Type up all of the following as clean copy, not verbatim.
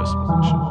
Christmas and shit.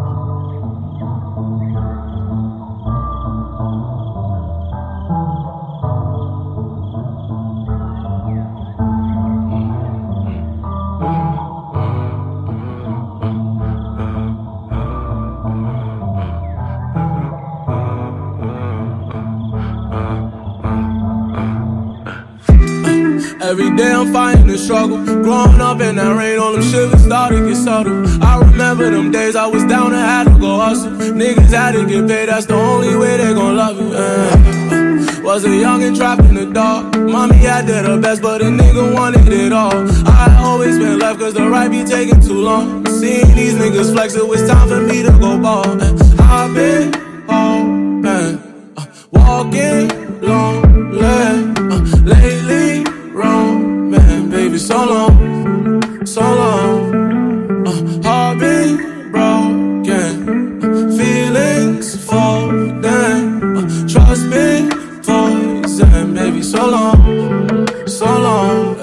Every day I'm fighting the struggle. Growing up in that rain, all them shivers started to get subtle. I remember them days I was down and had to go hustle. Niggas had to get paid, that's the only way they gon' love you. Was a youngin' trapped in the dark. Mommy had did her best, but a nigga wanted it all. I always been left cause the right be taking too long. Seeing these niggas flex, it was time for me to go ball. I've been hoping, walking lonely, lately roaming, baby, so long, so long. Heart been broken, feelings folding, trust been poison, baby, so long, so long.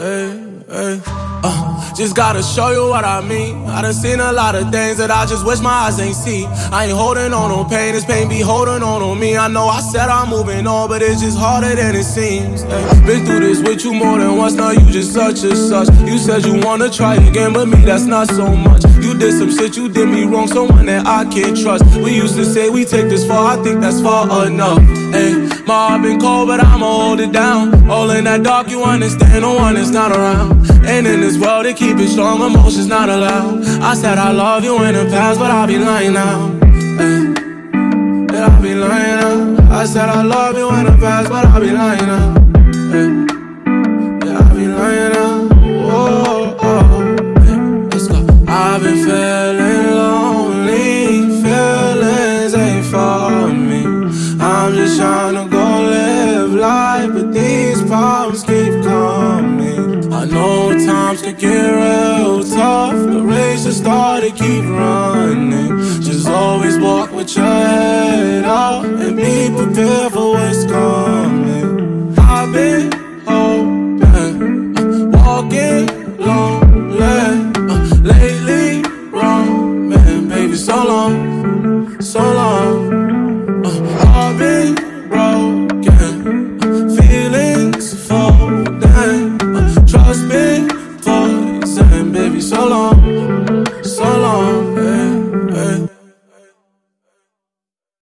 Just gotta show you what I mean. I done seen a lot of things that I just wish my eyes ain't see. I ain't holding on no pain, this pain be holding on me. I know I said I'm moving on, but it's just harder than it seems. Been through this with you more than once, now you just such a such. You said you wanna try again, but me that's not so much. You did some shit, you did me wrong, someone that I can't trust. We used to say we take this far, I think that's far enough. My heart been cold, but I'ma hold it down. All in that dark, you understand, no one is not around. And in this world, they keep it strong, emotions not allowed. I said I love you in the past, but I'll be lying now. Yeah, I'll be lying now. I said I love you in the past, but I'll be lying now. Yeah, I'll be lying now. Whoa, let's go. I've been feeling lonely, feelings ain't for me. I'm just trying to go live life, but these problems keep coming. I know times could get real tough, the race just started, keep running. Just always walk with your head up and be prepared for what's coming. I've been